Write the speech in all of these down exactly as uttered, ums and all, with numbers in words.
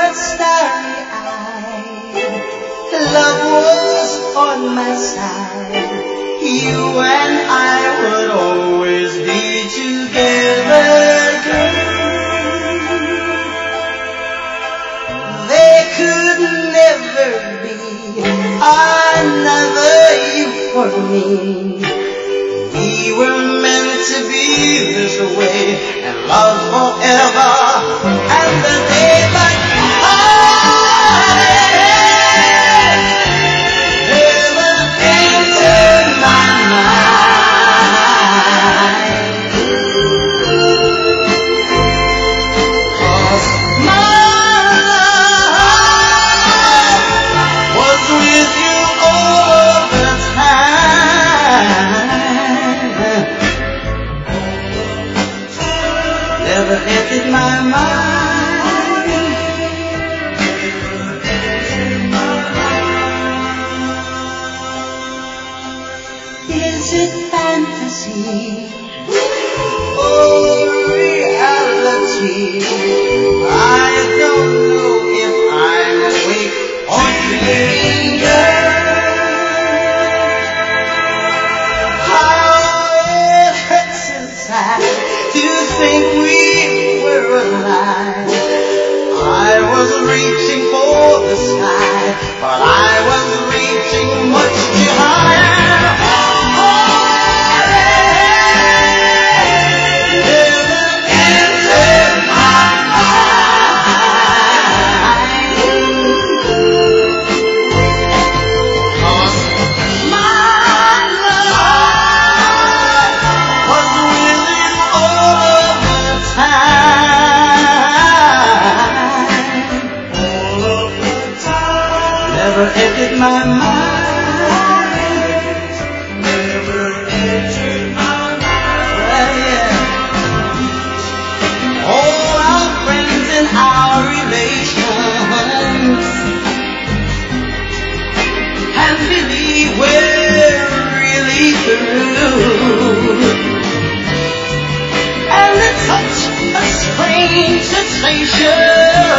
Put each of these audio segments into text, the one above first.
were starry-eyed, love was on my side. You and I would always be together, girl. There could never be another you for me. We were meant to be this way and love forever. And the day that never entered my mind. 'Cause my love was with you all the time. Never entered my mind. Is it fantasy or reality? I don't know if I'm awake or dreaming, girl. How it hurts inside to think we were alive. I was reaching for the sky, but I was reaching much too high. Never entered my mind. Never entered my mind. Yeah. All our friends and our relations, and believe we're really through. And it's such a strange sensation.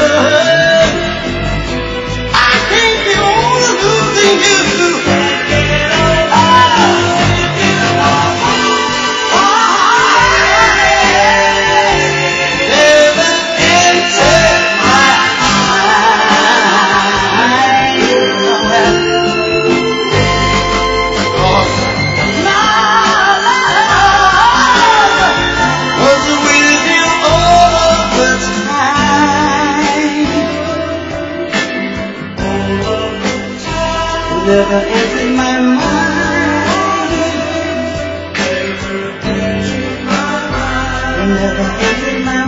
Never entered my mind. Never entered my mind. Never entered my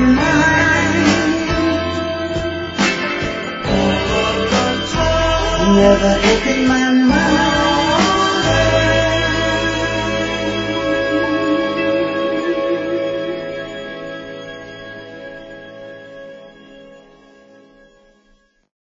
mind. Never entered my